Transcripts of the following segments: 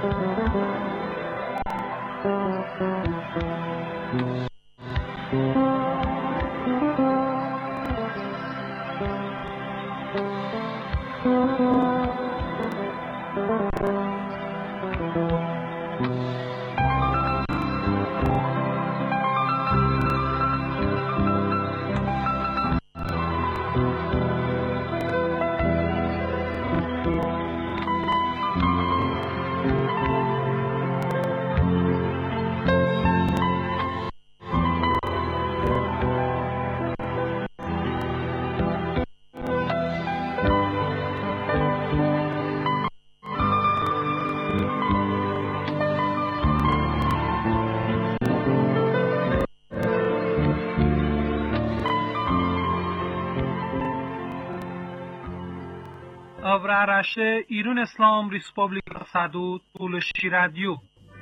Avraarashe İran İslam Respublika Sadut Tulshi Radio.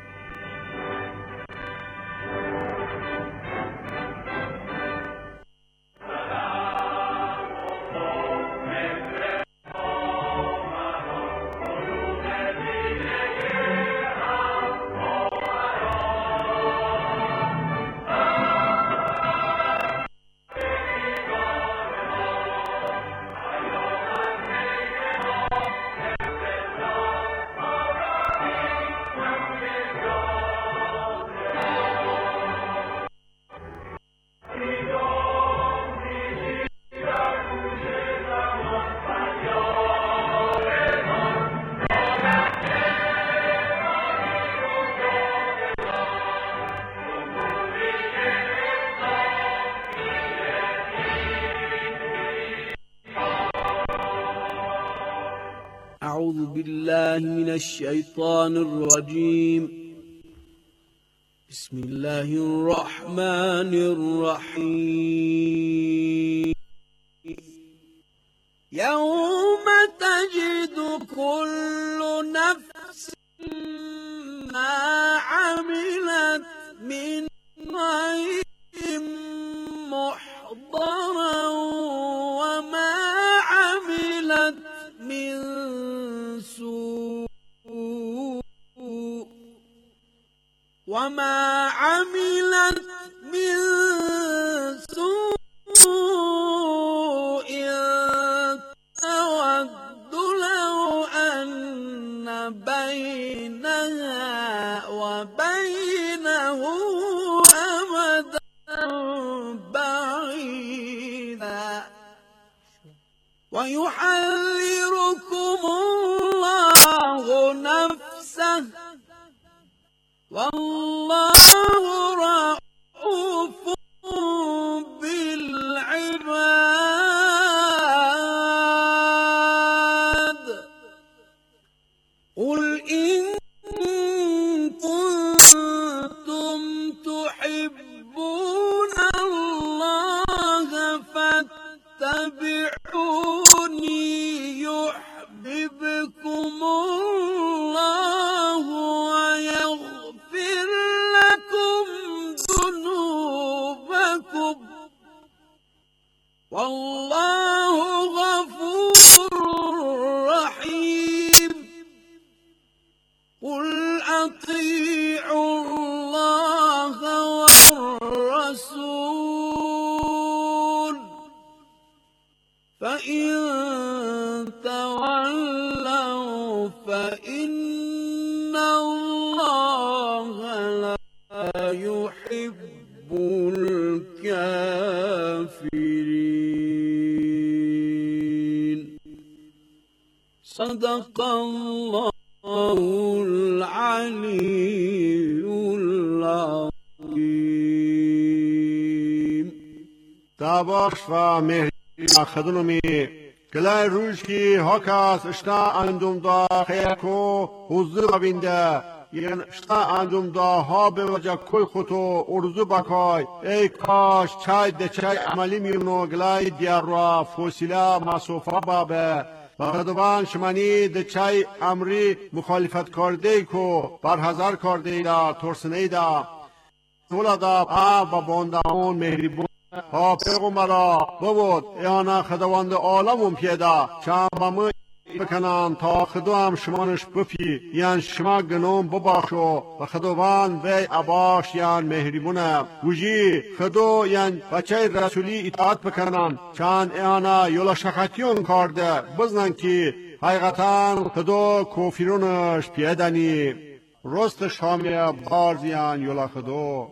أعوذ بالله من الشيطان الرجيم. بسم الله الرحمن الرحيم. يوم تجد كل نفس ما عملت من خير محضرا وما عملت من سوء تود لو أن بينها وبينه أمدا بعيدا ويحذركم الله نفسه والله رؤوف بالعباد. قل إن كنتم تحبون الله فاتبعوني يحببكم الله ويغفر لكم ذنوبكم والله غفور رحيم. قل أطيعوا الله والرسول فإن تولوا فإن الله لا يحب الكافرين. صدق الله العلي العظيم. تاباش و مهری خدنومی گلای روش کی هاکاس اشتا اندوم دا خیرکو حضور بینده یعنی اشتا اندوم دا ها به وجه کل خطو ارزو بکای ای کاش چای ده چای عملی میونو گلای دیار را فوسیلا مسوفا بابه بردوان شمانی ده چای امری مخالفت کرده کو برحضر کرده دا ترسنه دا تولا دا با باندهون مهریبون ها پیغمبرا بود ایانا خداوند عالمون پیدا چند با من بکنن تا خدا هم شمانش بفی یعنی شما گنوم ببخشو و خداوند وی عباش یعنی مهربونه وجی خدا یعنی بچه رسولی اطاعت بکنن چند ایانا یولا شخطیون کرده بزنن که حقیقتا خدا کوفیرونش پیدنی رست شامی بارزیان یولا خدا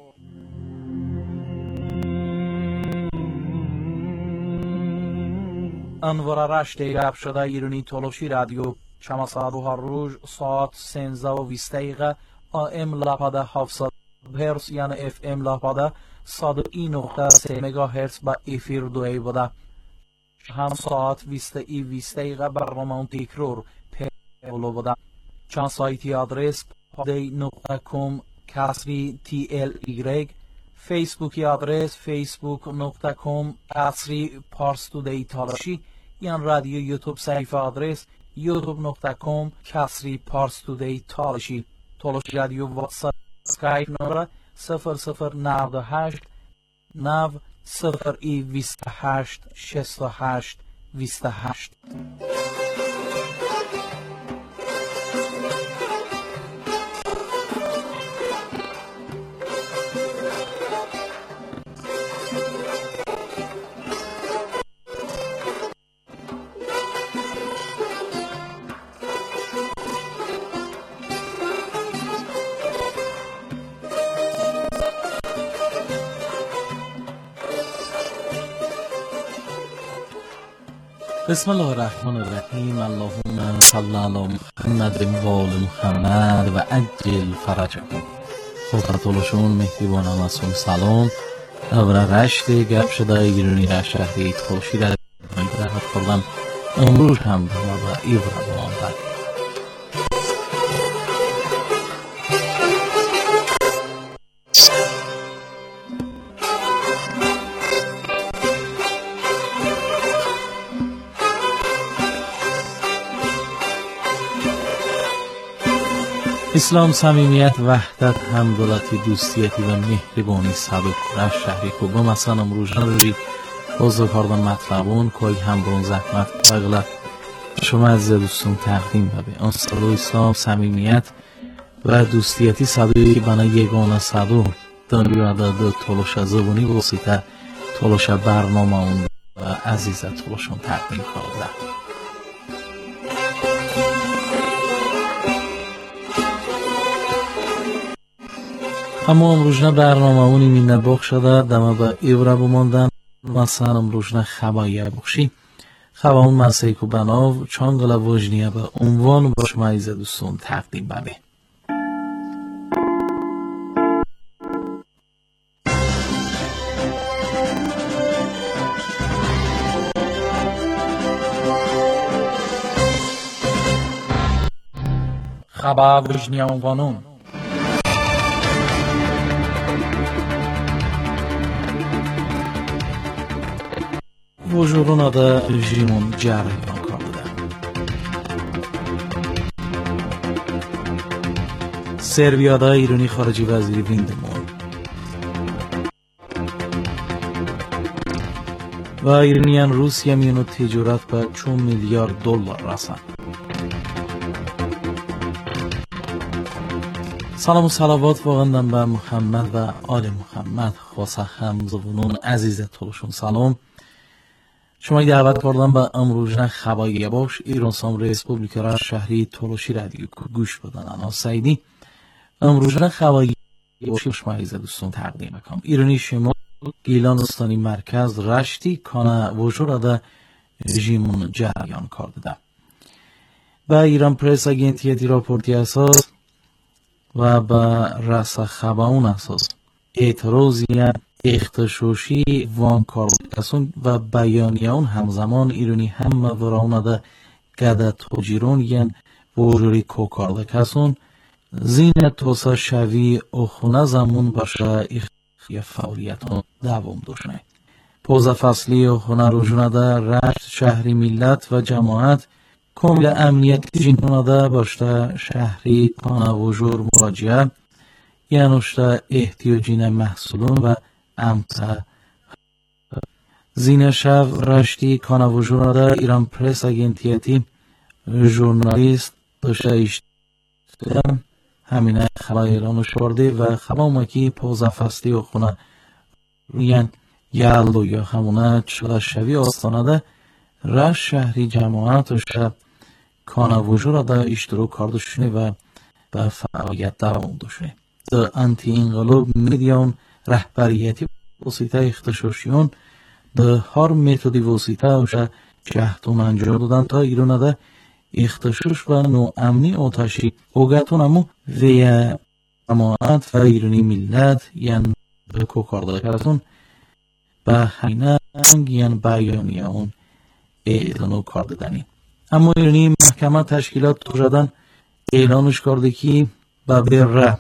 انوار رشت گپ شده ایرانی تولوشی رادیو شما ساعت و هر روز ساعت 13:20 دقیقه AM لپاده 700 هرتز یعنی FM لپاده 101.3 مگاهرتز با افیر دوی بوده هم ساعت 20 دقیقه برنامه تکرار پیلو بوده چند سایتی آدرس padi.com کسری TLY فیسبوکی آدرس facebook.com کسری پارس تودی تالاشی یعنی رادیو یوتیوب صفحه آدرس youtube.com کسری پارس تودی تالاشی تالاشی رادیو واتساپ سکایپ نمره 0098 9 028 68 28 بسم الله الرحمن الرحیم اللهم صل علی محمد و آل محمد و عجل فرجهم خودتولشون مهربان مسون سلام دور رشت گپ شده ایرانی را شهری تولشی در مایدرهت کردم امروز هم به ما و ایوره بماندن اسلام صمیمیت وحدت همدلتی دوستیتی و مهربانی صدق در شهری کوبا مثلا امروز روزی بازو کردن مطلبون کوی هم برون زحمت بغلت شما از دوستون تقدیم ببه آن صدو اسلام صمیمیت و دوستیتی صدوی که بنا یگانه صدو دنیا داده تولوش زبونی وسیطه تولوش برنامه اون و عزیزت تولوشون تقدیم کرده اما امروزنا برنامه اونی مینه بخ شده دمه به ایوره بماندن مثلا امروزنا خبایه بخشی خبا اون مسیح که بناو چانگل وجنیه به عنوان باش مایزه دوستون تقدیم ببه خبا وجنیه عنوانون وجورون da rejimun cariyan kaldı. Serbiyada İrani Xarici Vəziri Vindemon و ایرانیان روسیه میانو تجارت به 4 میلیارد دلار رسند. سلام و صلوات واقعا به محمد و آل محمد خاصه همزبونون عزیز تولشون سلام شما دعوت کردم به امروزنا خباییه باش ایران سام ریسپوبلیکا را شهری تولوشی رادیو گوش بدن انا سعیدی امروزنا خباییه باش شما عزیز دوستون تقدیم میکنم ایرانی شمال گیلان استانی مرکز رشتی کانه وجود ده رژیمون جریان کرده و ایران پرس اگنتیتی راپورتی اساس و با رس خباون اساس اعتراضی اختشاشی وان کارکسون و بیانیان همزمان ایرانی هم وراونه ده گده توجیرون ین وجوری کوکارکسون زین توسا شوی اخونه زمون باشه اخی فعالیتون دوام داشته پوز فصلی اخونه روشونه ده رشت شهری ملت و جماعت کامل امنیتی جنونه ده باشه شهری کانه وجور مراجعه یعنوشته احتیاجین محصولون و امتا زین شب رشتی کانه وجود ده ایران پرس اگنتیتی ژورنالیست داشته اشتم همینه خلای ایرانو شورده و خلامکی پوزه فستی و خونه روین یلدو یا همونه چلا شوی آستانه ده رش شهری جماعت و شب کانه وجود ده اشتراک کردشونه و به فعالیت دوام داشته. در انتی انقلاب میدیون رهبریتی وسیطه اختشاشیون در هر متدی وسیطه وشه جهتون انجام دادن تا ایران ده اختشاش و نوامنی آتشی اوگتون امو وی جماعت و ایرانی ملت یعنی به کوکارده کردن به همینه یعنی بیانیه اون اعلانو کرده دنی. اما ایرانی محکمه تشکیلات توجدن اعلانش کرده که به بره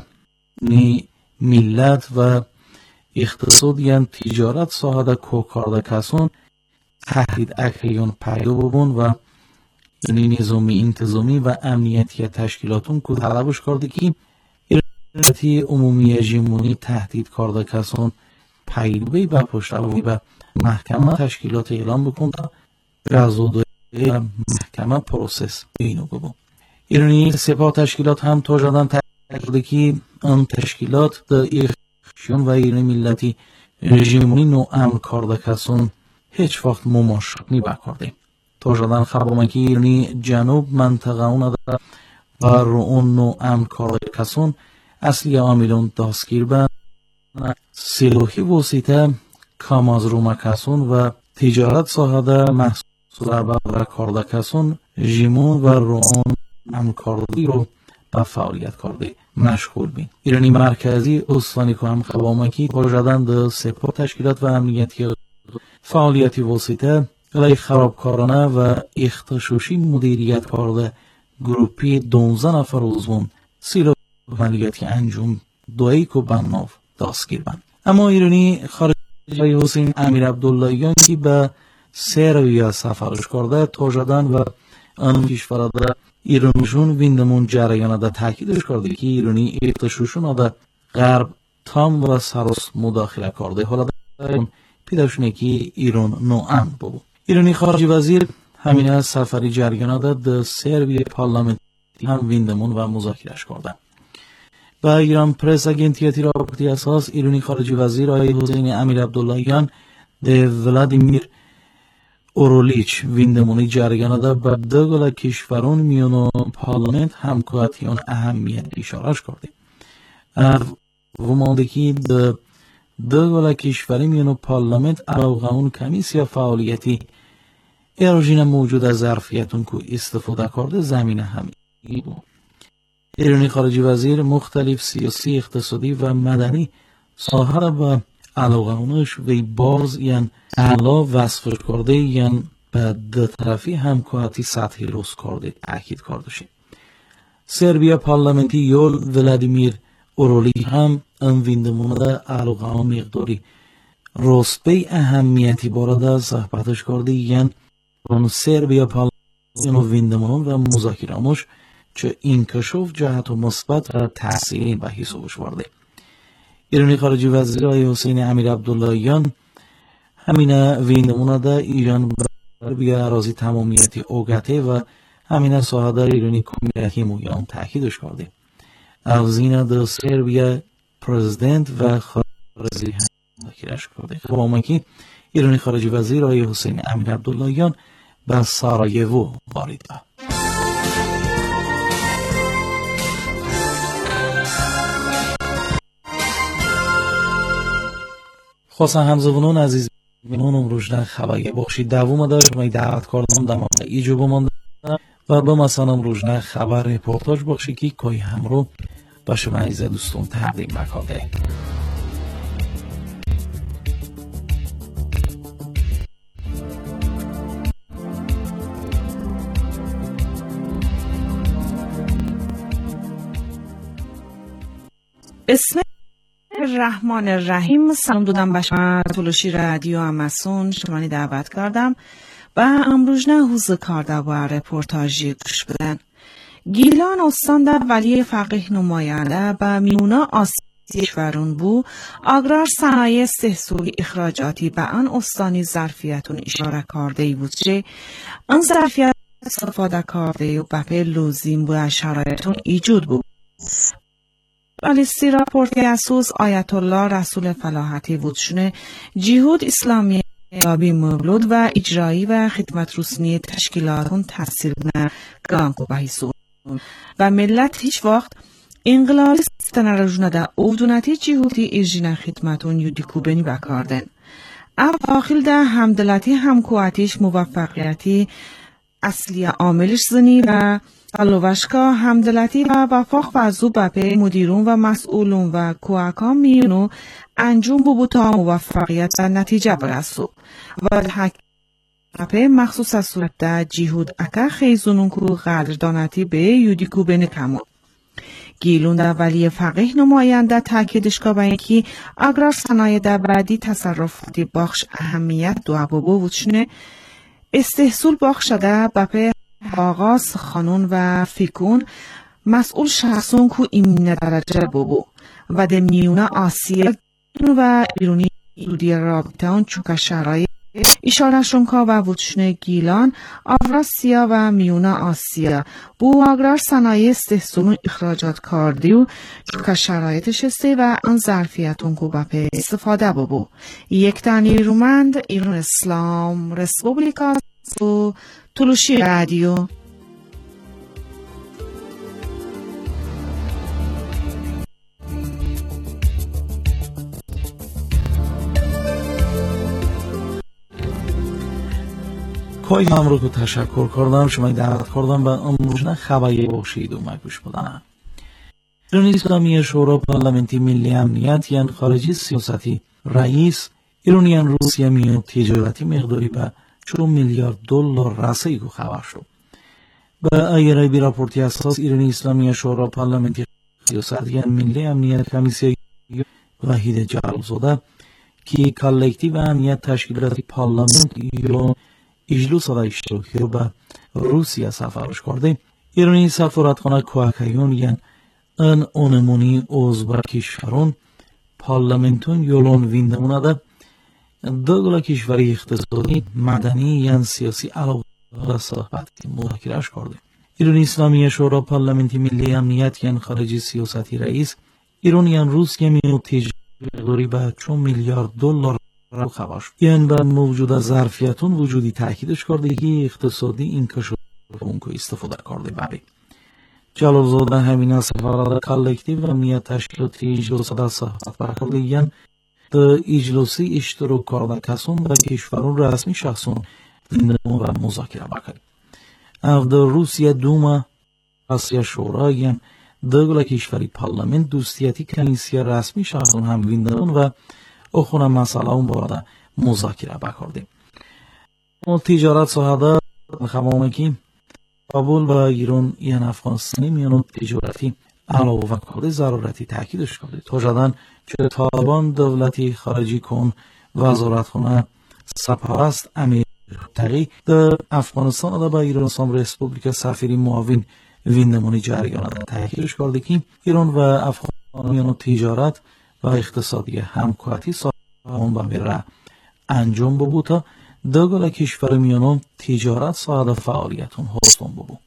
ملت و اقتصاد یعنی تجارت ساحه کوکارده کسون تهدید اکریون پیدا ببون و یعنی نظامی انتظامی و امنیتی تشکیلاتون که طلبش کرده که ایرانی عمومی هژمونی تهدید کرده کسون پیروی و پشتوانی و محکمه تشکیلات اعلام بکن تا جزادای محکمه پروسس اینو ببون. ایرانی سپاه تشکیلات هم تا جدن تحقیقه که آن تشکیلات در ایخشیون و ایرانی ملتی هژمونی نوعمل کرده کسون هیچ وقت مماشق نی بکرده. تا جدن خبرمکی ایرانی جنوب منطقه اون ده و رو اون نوعمل کرده کسون اصلی عاملون دستگیر به سلاحی وسیطه کام از رومه کسون و تجارت ساحه محصول برای کرده کسون جیمون و رو اون عمل کردی رو به فعالیت کرده مشغول بین. ایرانی مرکزی استانی که هم خبرمکی تا جدن در سپاه تشکیلات و امنیتی فعالیتی وسیطه علیه خرابکارانه و اختشاشی مدیریت کرده گروپی 12 نفر عضوان سیلا عملیاتی انجام دویی که بناف دستگیر بند. اما ایرانی خارجی حسین امیر عبداللهیان که به سرویا سفرش کرده تا جدن و آن کشور در ایرانشون ویندمون جریان در تاکیدش کرده که ایرانی اختشاشون در غرب تام و سرس مداخله کرده. حالا در پیداشونه که ایران نوعمل بود. ایرانی خارجی وزیر همین از سفری جریان در سرویا پارلمنتی هم ویندمون و مذاکرهش کرده. و ایران پرس اگنتیتی راپورتی اساس ایرانی خارجی وزیر آقای حسین امیر عبداللهیان ده ولادیمیر اورولیچ ویندمونی جریان ده به دو کشورون میون پارلمنت همکارتیان اهمیت اشارهش کرده. و مادکی ده دو کشوری میون پارلمنت علاوه اون کمیسیا فعالیتی اراجین موجود از ظرفیتون که استفاده کرده زمینه همی بود. ایرانی خارجی وزیر مختلف سیاسی اقتصادی و مدنی ساحه را به علاقه اونش وی باز یعنی علا وصف کرده یعنی به دو طرفی همکارتی سطحی روز کرده تأکید کرده شد. سربیا پارلمنتی یول ولادیمیر اورولی هم ویندمونه علاقه ها مقداری رسبه اهمیتی بارده صحبتش کرده یعنی سربیا پارلمنتی ویندمونه و مذاکره‌اش چه اینکشاف جهت و مثبت و تأثیری به حسابش ورده. ایرانی خارجی وزیر آقای حسین امیر عبداللهیان همینه ویندمونه ده ایران بیا اراضی تمامیتی اوگته و همینه ساحه در ایرانی کمیتی مویان تأکیدش کرده. اوزینه در سربیا پرزیدنت و خارجی مذاکرهش کرده. با آمکی ایرانی خارجی وزیر آقای حسین امیر عبداللهیان به سارایوو وارد شد. خواستم همزبانان عزیز بینون امروز خبری بخشی دوم داشت و دعوت کردم در مورد ایجو بماندم و به مثلا امروز خبر رپورتاج بخشی که کوی همرو با شما عزیز دوستان تقدیم بکرده. بسم الرحمن الرحیم. سلام دادم به شما تلوشی رادیو اماسون شمانی دعوت کردم و امروز نه حوز کرده و رپورتاجی گوش بدن. گیلان استان در ولی فقیه نماینده به میونا آسیای کشورون بو اگرار صنایع سهسولی اخراجاتی به آن استانی ظرفیتون اشاره کرده ای بود که آن ظرفیت استفاده کرده و بپه لوزیم و شرایطون ایجود بود. بالیستی راپورتی اسوس آیت الله رسول فلاحتی وودشونه جهود اسلامی یابی مولود و اجرایی و خدمت رسمی تشکیلاتون تاثیر بنا گانکو بحیثون و ملت هیچ وقت انقلابی ستنرجونه ده اودونتی جهودی ایجینا خدمتون یودیکو بنی بکاردن. داخل ده همدلتی همکواتیش موفقیتی اصلی عاملش زنی و علوشکا همدلتی و وفاق فضو بپه مدیرون و مسئولون و کوهکان میونو انجام ببو تا موفقیت و نتیجه برسو و بپه مخصوص از صورت ده جهود اکا خیزونون که قدردانتی به یودیکو بنکمون. گیلون در ولی فقیه نماینده تاکیدش که که اگر صنایع در بعدی تصرفاتی بخش اهمیت دو ابو وچنه استحصول بخش شده بپه آغاز خانون و فیکون مسئول شخصون که این درجه ببو و در میونه آسیا و بیرونی دودی رابطان چونکه شرایط اشاره شنکا و وچنه گیلان آوراسیا و میونه آسیا بو آگرار صنایع استحصول اخراجات کردی و چونکه شرایطش استه و ان ظرفیتون که بپه استفاده ببو. یک تانی رومند ایران اسلام رسپوبلیکا و تلوشی رادیو. کای هم رو تشکر کردم شما دعوت کردم و امروز خبری باشید و مگوش بدن. ایران اسلامی شورا پارلمنتی ملی امنیت یعنی خارجی سیاستی رئیس ایرانیان روسیه میان تجارتی مقداری به 4 میلیارد دلار رسید و خبر شد. به ایرای بی راپورتی اساس ایران اسلامی شورا پارلمنتی سیاستی یعنی ملی امنیت کمیسیون وحید جلالزاده که کالکتیو امنیت تشکیلاتی پارلمنت ایران اجلس را اشتراکی رو به روسیه سفارش کرده. ایرانی سفارتخانه کوهکیون یعنی ان اونمونی عضو کشورون پارلمنتون یولون ویندمونه ده دوگلا کشوری اقتصادی مدنی یعنی سیاسی علاقه را صحبت مذاکرهش کرده. ایران اسلامی شورا پارلمنتی ملی امنیت یعنی خارجی سیاستی رئیس ایرانیان روسیه میو تجاری به 4 میلیارد دلار را خبر شد. یعنی به موجود ظرفیتون وجودی تاکیدش کرده که اقتصادی این کشور اون که استفاده کرده بله. جلالزاده همین سفارت کالکتیو امنیت تشکیلاتی اجلاس در صحبت برکرده یعنی در اجلاسی اشتراک کرده کسان و کشورون رسمی شخصون و مذاکره بکنید. در روسیه دوما آسیا شورا یعنی دوگل کشوری پارلمنت دوستیتی کمیسیون رسمی شخصون هم ویندون و اخونا مسئله اون بارده مذاکره بکردیم. تجارت ساحده خمامه که کابل و ایران یعنی افغانستانی میانون تجارتی علاوه کرده ضرورتی تاکیدش کرده. تا شدن که طالبان دولتی خارجی کن وزارتخانه سپارست امیر تقی در افغانستان و با ایران سام رسپوبلیک سفیری معاون ویندمانی جریان تاکیدش کرده که ایران و افغانستان میانون تجارت و اقتصادی همکاری سازمان با میره انجام ببود تا دوگل کشور میانون تجارت ساعد فعالیتون حسن ببود.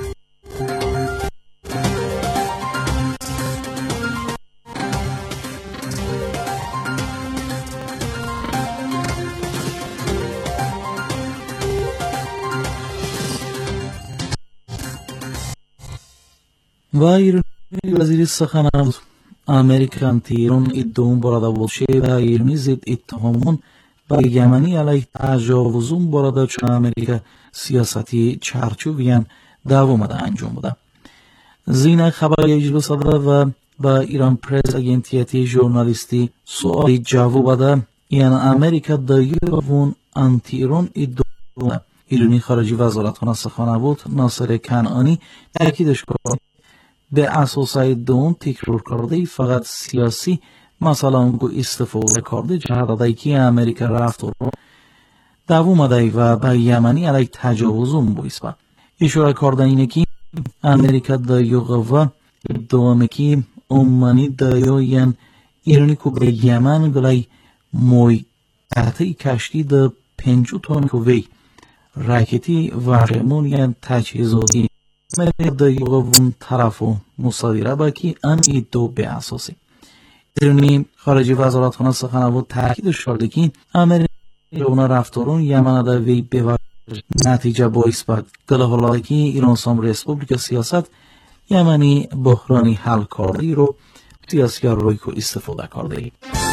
و ایران وزیر سخن امریکان تیرون ادعام براده بوشه و ایرانی زد اتهامون و یمنی علیه تجاوزون براده چون امریکا سیاستی چارچوبیان دوامده انجام بوده. زین خبر اجلاس داده و با ایران پرس اگنتیتی ژورنالیستی سوالی جواب داده یعنی امریکا دایون انتی ایران ادعام ایرانی خارجی وزارتخانه سخن بود ناصر کنعانی تاکیدش کرد به اساس ادعام تکرار کرده فقط سیاسی مثلا اونگو استفاده کرده جهداده که امریکا رفت و دوامده و به یمنی علیه تجاوزون بایست با اشاره کرده اینه که امریکا دایو قوه ادعامه که امانی دایو یعن ایرانی که به یمن گلای موی تحتی کشتی ده 5 تن که وی راکتی و ڕێمونیان تاچیزۆی مەدەیەوەبوون تەرەف و مصادرە باکی ئەم ئیدۆ بێئاسۆسی. درونی خارجی وزارتخانه سخنگوی تاکید کرد که امریکا رفتارون یمن وی به نتیجه باعث بود دلهایی که ایران سام ریسپوبلیک سیاست یمنی بحرانی حل کرده رو سیاسیار روی کو استفاده کرده.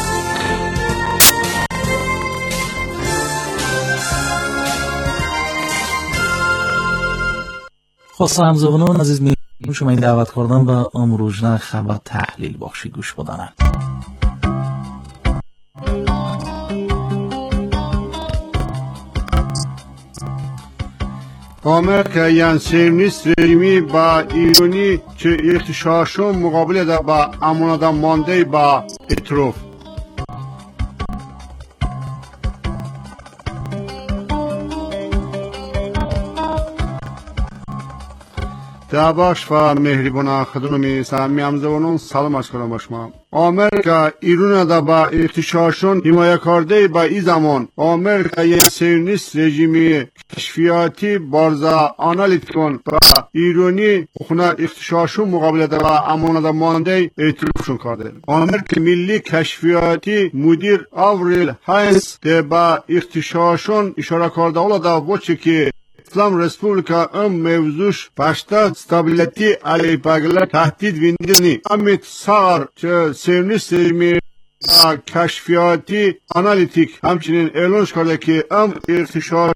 خواستم همزبانان عزیز می شما این دعوت کردن و امروزنه خبر تحلیل بخشی گوش بدانن. آمریکا یان سیونیست رژیمی با ایرانی که اختشاشون مقابله ده با امانت مانده با اطراف. دعواش و مهربان خدمت سامی همزبانان سلام عرض کنم با شما. آمریکا ایران دا با اختشاشون حمایت کرده با این زمان آمریکا یک سیونیست رژیمی کشفیاتی بارزا آنالیتیکون و ایرانی خونه اختشاشون مقابله دا با امانت مانده اعترافشون کرده. آمریکا ملی کشفیاتی مدیر آوریل هاینس ده با اختشاشون اشاره کرده اولا دا وچه که اسلام رسپوبلیکا ام موضوعش başta stability aleyhbagla tehdit vindini Amit Sağar Siyonist rejimi keşfiyati analitik همچنین اعلان کرده که ام ارتشاش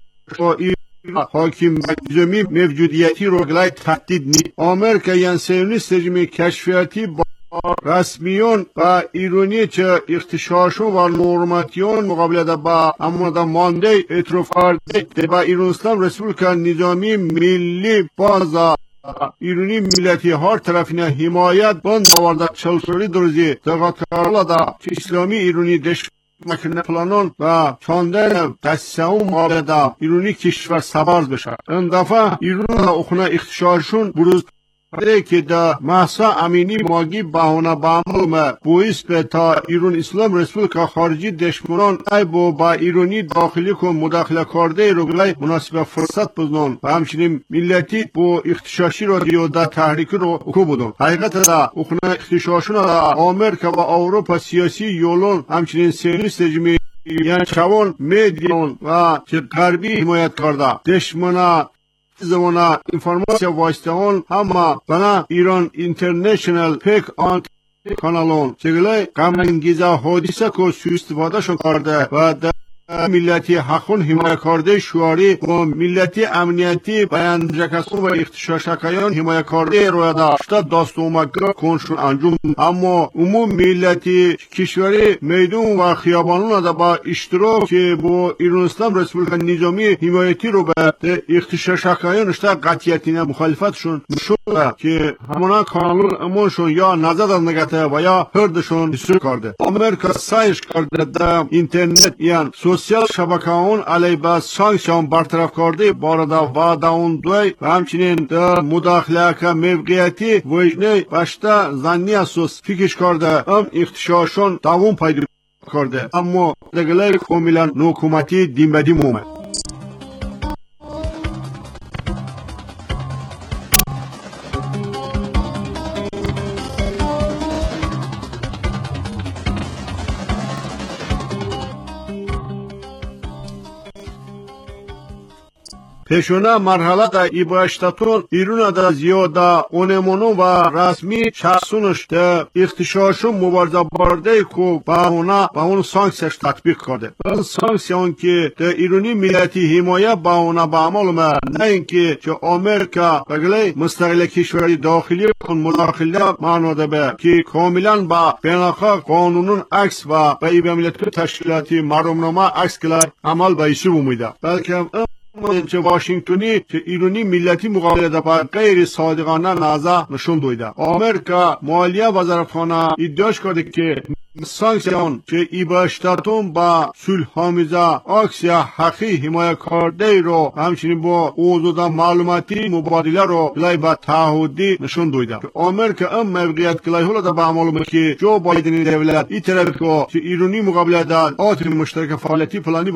حاکم نظامی موجودیتی رو گلای تهدید نی آمریکا یان سیونیست رژیمی کشفیاتی رسمیون و ایرانی که اختشاشون و نورماتیون مقابله با امانت مانده اعتراف کرده با ایران اسلام رسپوبلیکا نظامی ملی بازا ایرانی ملتی هر طرفینه حمایت بند آورده چلسوری درزی دقیقه دا اسلامی ایرانی دشت مکنه پلانون و چاندن دستاون مقابله دا ایرانی کشور سبارز بشه این دفعه ایران اخونه اختشاشون بروز که در محسا امینی ماگی بهانه بعمل باعث به تا ایران اسلام رسپوبلیکا خارجی دشمنان ای با ایرانی داخلی که مداخله کرده رو گلای مناسب فرصت بزنون و همچنین ملتی با اختشاشی رو دیوده تحریکی رو اکو بودن حقیقت دا اخونه اختشاشون دا آمریکا و اروپا سیاسی یولون همچنین سیونیست رژیمی یعنی چوان میدیون و چه غربی حمایت کرده دشمنا زمانه اینفورماسیا واسطهان همه بنا ایران اینترنشنل پیک آن کانالون چگلای غمانگیز حادثه که سوء استفاده شون کرده و ملتی حقون حمایت کرده شعاری و ملتی امنیتی بیان جکسون و اختشاشکایان حمایت کرده روی داشته دست اومدگاه کنشون انجام اما عموم ملتی کشوری میدون و خیابانون دا با اشتراک که با ایران اسلام رسپوبلیکا نظامی حمایتی رو به اختشاشکایان اشتا قطعیتینه مخالفتشون نشون که همانا کانالون امانشون یا نظر نگته و یا هردشون بسیار کرده آمریکا سایش کرده دا اینترنت یعنی سوسیال شبکه‌ها علیه به سانکسیون برطرف کرده بارد وعده اون دوی و همچنین در مداخله که موقعیتی وجنه باشته زنی اساس فکرش کرده ام اختشاشون دوام پیدا کرده اما دگلای کاملا حکومتی دیم به دیم اومد پیشونه مرحله دا ایباشتاتون ایران دا زیاده اونمونو و رسمی شخصونش دا اختشاشون مبارزه برده که با اون سانکسیش تطبیق کرده این سانکسیون که دا ایرانی ملتی حمایه با اون با عمل نه اینکه که آمریکا بگلی مستقل کشوری داخلی کن مداخله معناده به که کاملا با بیناخا قانونون عکس و با ایبا ملتی تشکیلاتی مرمنامه عکس کلای عمل با ایسو بومیده بلکه چه واشنگتنی چه ایرانی ملتی مقابله با غیر صادقانه نظر نشون دویده آمریکا مالیه وزارتخانه ادعاش کرده که سانکسیون که ایباشتاتون با صلح آمیزه آکسیا حقی حمایت کرده رو همچنین با اوضاع معلوماتی مبادله رو لای با تعهدی نشون دویده آمریکا ام موقعیت کلای هولا با معلومه که جو بایدن دولت این طرف که ایرانی مقابله دا آتن مشترک فعالیتی پلانی برای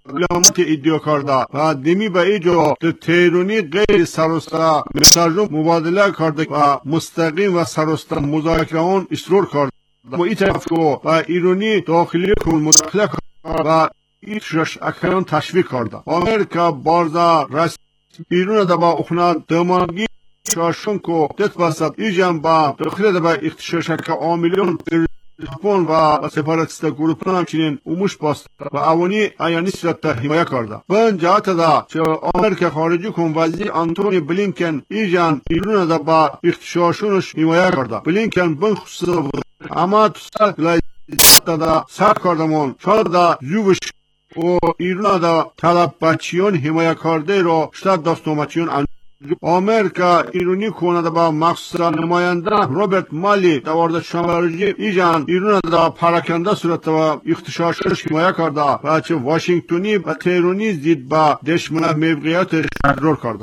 علامت ایدیو کرده و دمی به ایجا تیرونی غیر سرسته مساجون مبادله کرده و مستقیم و سرسته مذاکره اون اشترار کرده و این طرف و ایرانی داخلی کل مداخله کرده و ایشش اکنون تشویق کرده. آمریکا بارزا رسمی ایران دا با اخنا دماغی شاشون کو دت باسد ایجام با داخل با اختشاش که عاملون ژاپن و سپاراتیست گروپان همچنین اوموش باست و اوانی ایانی صورت حمایه کرده. بن جهت دا چه آمریکا خارجی کن وزیر آنتونی بلینکن ایجان ایران دا با اختشاشونش حمایه کرده. بلینکن بن خصوصا بود اما تو دا سر کردمون شاید دا زوبش و ایران دا طلب بچیان حمایه کرده را شتاد داستومچیان آمریکا ایرانی کننده با مخصوصا نماینده روبرت مالی دوارد شمارجی ایجان ایران دا پراکنده صورت و اختشاشش حمایه کرده و چه واشنگتونی و تهرانی زید با دشمن موقعیت شرور کرده.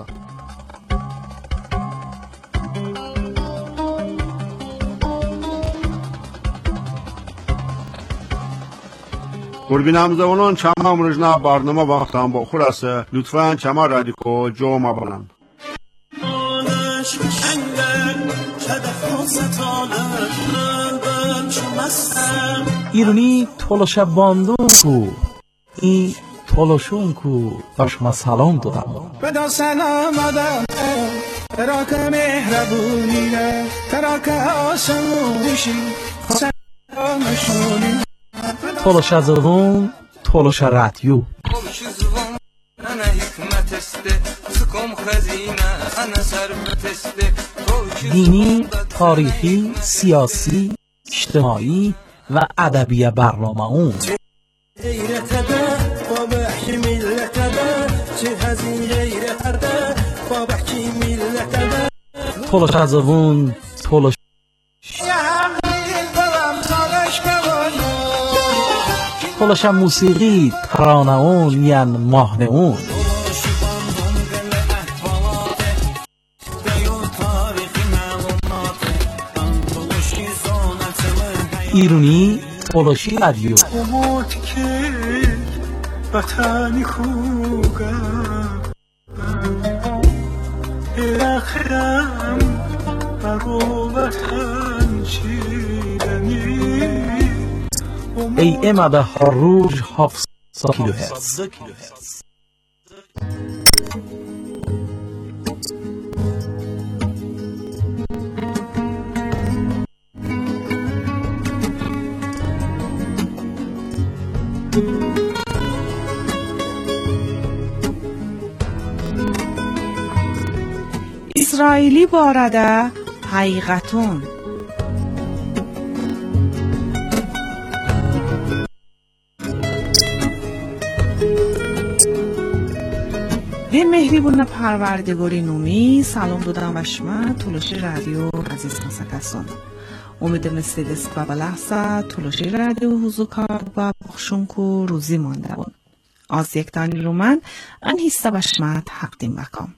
قربین همزمانان چما امروزنا برنامه وقتم با خود است. لطفاً چما رادیو جو ما بلند. ایرانی تولش باندون کو این تولشون کو و شما سلام دادم بدا سلام آدم تراک مهربونینه تراک آسمونشی سلامشونی تولش از اون تولش رادیو انا حکمت است سکم خزینه انا ثروت است دینی، تاریخی، سیاسی، اجتماعی و ادبی برنامه اون تولش از اون تولش تولش موسیقی ترانه اون یعنی ماهنه اون ایرانی تولشی رادیو اموت که وطنی خوگه اخرم برو وطن چیدنی ای امده خروج 700 کیلوهرتز اسرائیلی بارده حقیقتون به مهریبون پروردگاری نومی سلام دادم و شما تولشی رادیو عزیز مسکسون امیدم استیدست و بلحظه تولشی رادیو حضور کرد و بخشونکو روزی مانده بون از یک دانی رو من ان هسته به شما تقدیم بکم.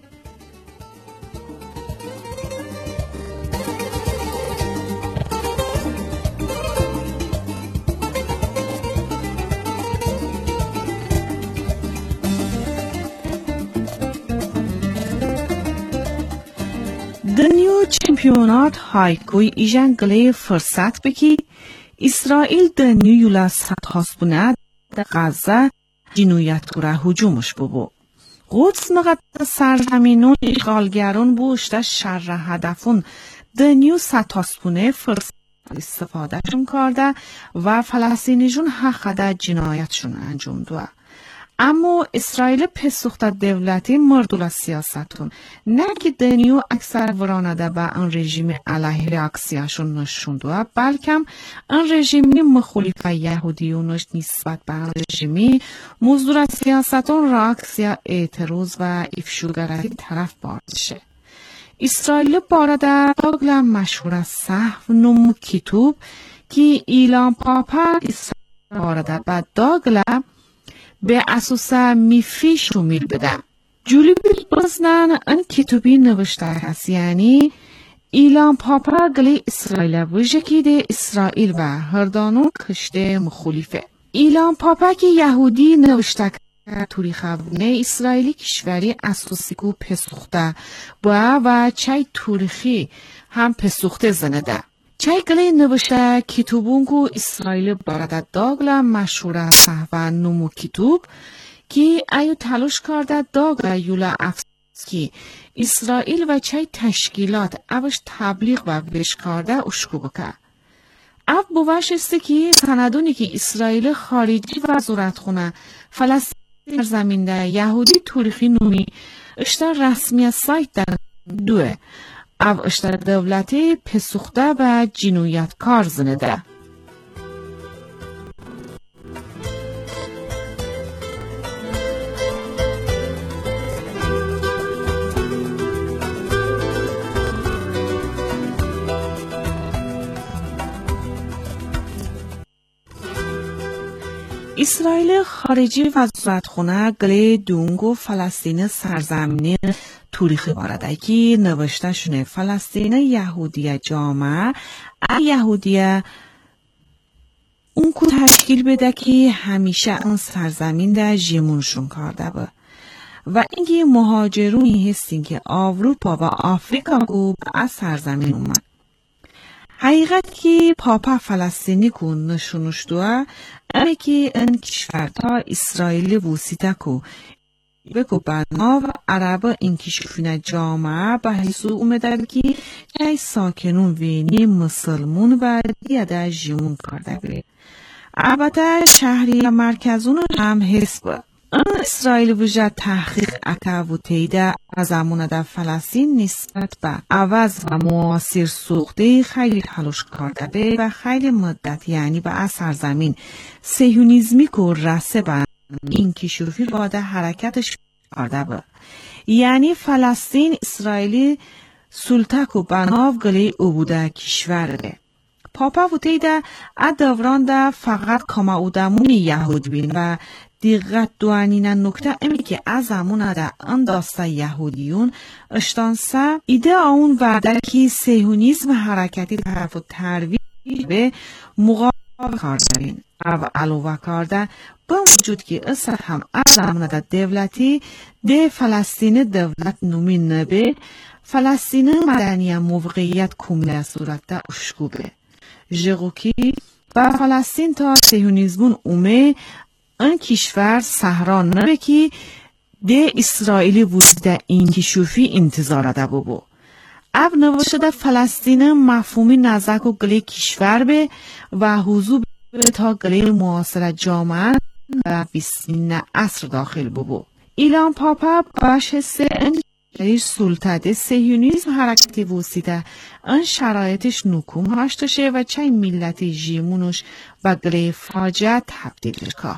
دنیو چمپیونات هایکوی ایجان گلی فرصت بکی اسرائیل دنیو یولا ستاس بونه در غزه جنویت را هجومش ببو. قدس مقدس سرزمینون اشغالگران بوشت شر هدفون دنیو ستاس بونه فرصت استفاده شون کرده و فلسطینیجون حق ده جنایتشون انجام دوه. اما اسرائیل پسوخت دولتی مردول سیاستون نه که دنیو اکثر ورانده به ان رژیم علیه ریاکسیاشون نشوندوه بلکه ان رژیمی مخالف یهودیونش نسبت به ان رژیمی مزدور سیاستون ریاکسیا اعتراض و افشوگرایی طرف بارشه. اسرائیل بارده داگل مشهور صحف نمو کتوب که ایلان پاپا اسرائیل بارده به داگل به اساس میفی شمیل بدم. جولی بزنن ان کتابی نوشته هست یعنی ایلان پاپا گلی اسرائیل ویژه که ده اسرائیل و هردانو کشته مخالفه. ایلان پاپک یهودی نوشته توری خبونه İsraili kişileri asosiku pesukta و çay turihi هم pesukte زنده. چای گلی نوشته کتوبونگو İsraili barada dagla مشهوره و نمو کتوب که ایو تلاش کرده داگلا یولا افسکی اسرائیل و چای تشکیلات اوش تبلیغ و وش کرده اشکو بکه. او بوش است که سندونی که اسرائیل خارجی و زورتخونه فلسطین زمین ده یهودی تاریخی نومی اشتر رسمی سایت در دوه. او اشتر دولتی پسوخته و جنویت کار زنده. اسرائیل خارجی و وزارتخانه گلی دونگو فلسطین سرزمین تاریخی وارده که نوشته شونه فلسطین یهودی جامعه یهودی اون کو تشکیل بده که همیشه اون سرزمین در جیمونشون کرده با و اینکه مهاجرونی هستین که اروپا و آفریقا گو از سرزمین اومد. حقیقت که پاپا فلسطینی کن نشونش دوه اما که این کشورها اسرائیلی وسیطه کو بکو بنا و عربا این کشفین جامعه به حسو اومده که جای ساکنون وینی مسلمون و دیده جیمون کرده بره. البته شهری مرکزون هم حس با اسرائیل وجد تحقیق اکا و تیده از امونه در فلسطین نسبت به عوض و معاصر سوخته خیلی تلاش کرده به و خیلی مدت یعنی به از سرزمین صهیونیسمی که رسه به این کشوفی باده حرکتش کرده به یعنی فلسطین اسرائیلی سلطک و بناو گلی او بوده کشور به پاپا و تیده ادوران ده فقط کما او دمون یهود بین و دیگه دوانین نکته امی که از همون ده انداسته یهودیون اشتانسه ایده آون وعده که صهیونیسم حرکتی طرف و ترویج به مقابل کردن او علاوه کرده با وجود که اصلا هم از همون ده دولتی ده فلسطین دولت نومی نبه فلسطین مدنی موقعیت کامل صورت ده اشکوبه جغوکی و فلسطین تا صهیونیسمون اومه این کشور صحرا نبه که ده اسرائیلی وجود این کشوفی انتظار ده بو. او نوشته ده فلسطین مفهومی نزک و گلی کشور به و حضور به تا گلی معاصر جامعه و 20 عصر داخل بو. ایلان پاپا باش حسه این سلطه صهیونیسم حرکتی وسیده این شرایطش نکوم هاشتشه و چه ملتی جیمونش و گلی فاجعه تبدیل که.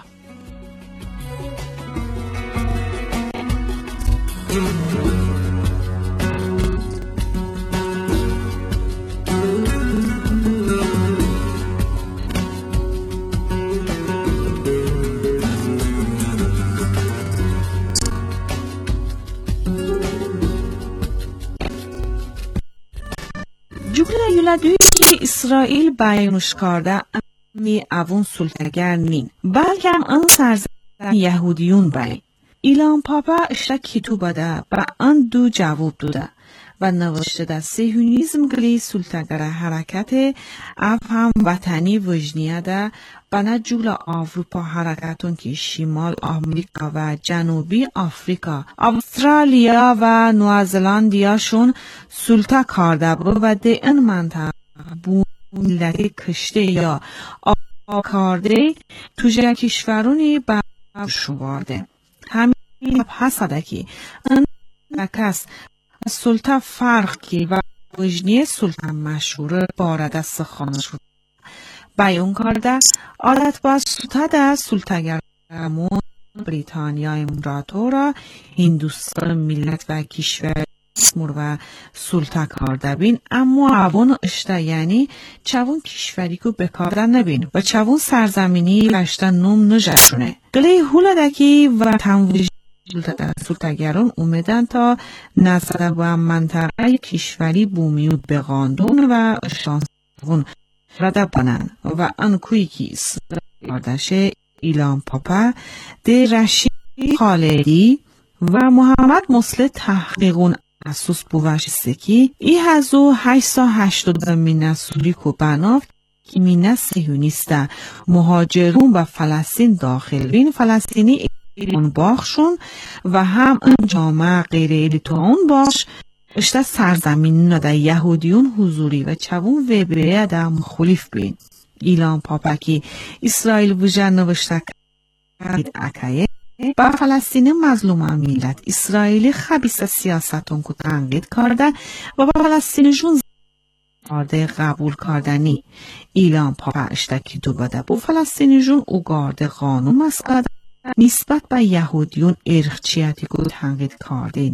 جمله یولدوی که اسرائیل بیانش کرده می اوون سلطگر نین بلکه آن سرزمین یهودیون بای. ایلان پاپا اشتا کتوب ده و آن دو جواب داده و نوشته ده صهیونیسم گلی سلطگر حرکت افهم وطنی وجنیه ده بنا جول اروپا حرکتون که شمال آمریکا و جنوبی آفریقا استرالیا و نوزلندیاشون سلطه کرده و ده این منطقه ملتی کشته یا آکارده توجه کشورونی برشوارده. همین حسده که این کس سلطه فرق که و وجنی سلطه مشهور بارد سخانه شد بیان کرده عادت با سلطه ده سلطه‌گرمون بریتانیا امپراتورا هندوستان ملت و کشور مور و سلطه کرده بین اما اوان اشته یعنی چوون کشوری که بکارده نبین و چوون سرزمینی لشته نوم نجشونه گلی حوله دکی و تنویج سلطه‌گران اومدن تا نظر و منطقه کشوری بومیود بغاندون و اشتانسون رده بنن و انکوی که آردش ایلان پاپا ده رشید خالدی و محمد مسل تحقیقون اسوس بوش سکی ای هزو 880 من سوری کو بناف که من سیونیسته مهاجرون و فلسطین داخل بین فلسطینی ایران باخشون و هم جامعه غیر ایلیتون باش اشتا سرزمین نده یهودیون حضوری و چوون و بیاده مخلیف بین ایلان پاپکی اسرائیل بوجه نوشته کرد اکایه با فلسطین مظلوم میلت اسرائیلی خبیث سیاستون که تنقید کرده و با فلسطینشون زارده قبول کردنی ایلان پاپا اشتکی دو بده با فلسطینشون اوگارده قانون مسئله نسبت به یهودیون ارخچیتی که تنقید کرده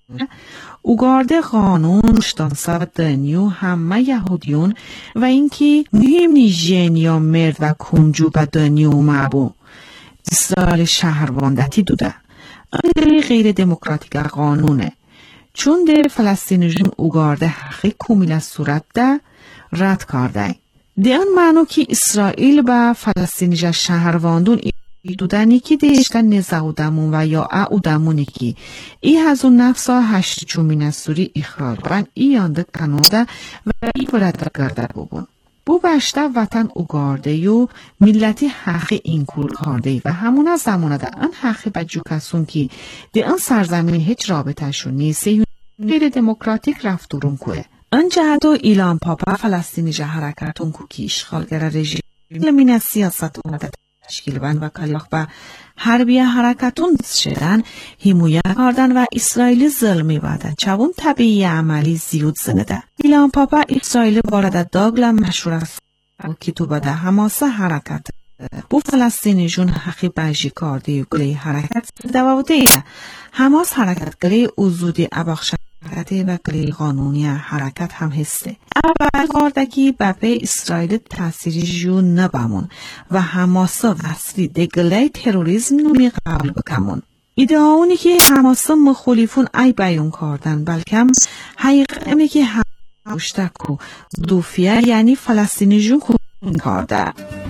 اوگارده قانون شتانسا دنیو همه یهودیون و اینکه مهم نیجین یا مرد و کنجو به دنیو مبو اسرائیل شهروندتی دوده این غیر دموکراتیک قانونه چون در فلسطینیون اوگارده حقی کمیل صورت ده رد کرده ده آن معنی که اسرائیل با فلسطینیجا شهرواندون دودنی که دیشتن نزاودمون و یا اعودمونی که ای هزو نفسا 8 چومین سوری اخراج بند ای یانده کنوده و ای ولده گرده ببون بو بشته وطن اوگارده یو ملتی حقی اینکول کرده و همون از زمانه ده ان حقی بجو کسون که ده ان سرزمین هیچ رابطه شو نیسه غیر دموکراتیک رفتورون کوه ان جهدو ایلان پاپا فلسطینی جه حرکتون کو که اشغالگر رژیم لمین از سیاست اومده تشکیل بند و کلاخ و حربی حرکتون شدن حمایت کردن و اسرائیل ظلمی بادن چون طبیعی عملی زیاد زنده ایلان پاپا اسرائیل وارد داگلا مشهور است که تو بده حماسه حرکت بو فلسطینی جون حقی بجی کرده گلی حرکت دوابده حماس حرکت گلی اوزودی اباخش و گلی قانونی حرکت هم هسته اول کاردکی بپی اسرائیل تأثیری جون نبامون و حماسا وصلی دگلی تروریزم نمی قبل بکمون ایدئاونی که حماسا مخالفون ای بیان کردن بلکه حقیقتی که حماشتک و دوفیه یعنی فلسطینی جون کن کرده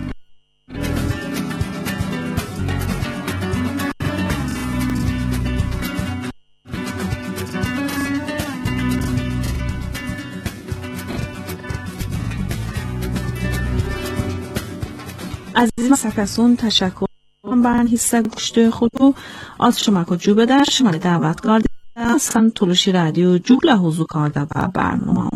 عزیز سکسون تشکر برن حصه گوشت خود رو از شما که جو بده شما دعوت کرده اصلا تلوشی رادیو جو لحوظو کرده و برنامه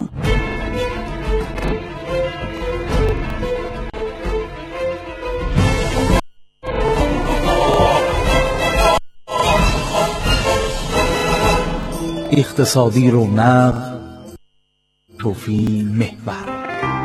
اقتصادی رونق توفی محور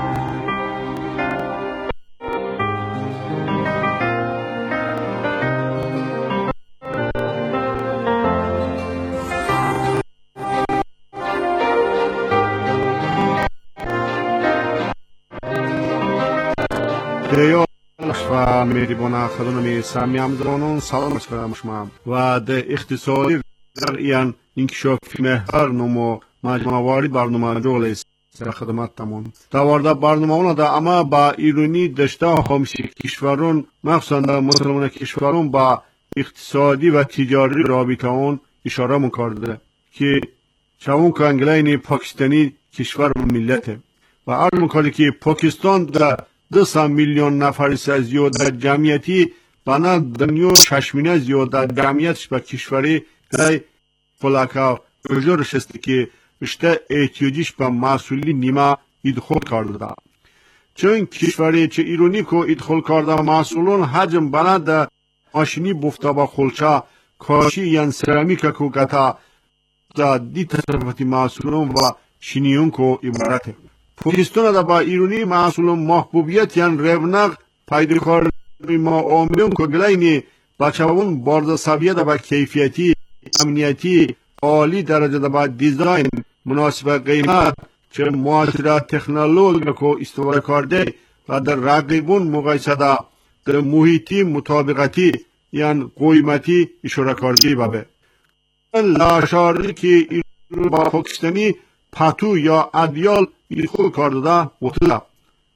و مهربان خدمت سمیعمداران سلام عرض می‌کنم شما و در اقتصادی این انکشاف محور نمو مجموعه‌واری برنامه جوړ است خدمتتون دا ورده برنامه‌ونه ده اما با ایرانی داشته خامسی کشورون مخصوصا مسلمان کشورون با اقتصادی و تجاری رابطه اون اشاره می‌کرده که چون که انگلین پاکستانی کشور و ملت و عرض می‌کنه که پاکستان در 200 میلیون نفر زیاده جمعیتی بنا دنیا 6 میلیون زیاده جمعیتش به کشوری های فلاکا اجرش است که اشته احتیاجش به محصولی نیمه ادخال کرده چون کشوری چه ایرانی که ادخال کرده محصولون حجم بنا در ماشینی بفته با خلچه کاشی یعنی سرامیک که گتا در دی تصرفاتی محصولون و شینیون که عبارته پاکستان دا با ایرانی محصول محبوبیت یعنی رونق پیدا کردن ما آمیون که گلینی بچه‌ون بارد سویه دا با کیفیتی امنیتی عالی درجه دا با دیزاین مناسب قیمت چه معاصر تکنولوژی که استفاده کرده و در رقیبون مقایسه در محیطی مطابقتی یعنی قیمتی اشاره کرده بابه لاشاری که ایران با پاکستانی پتو یا ادیال ادخال کرده ده مطلب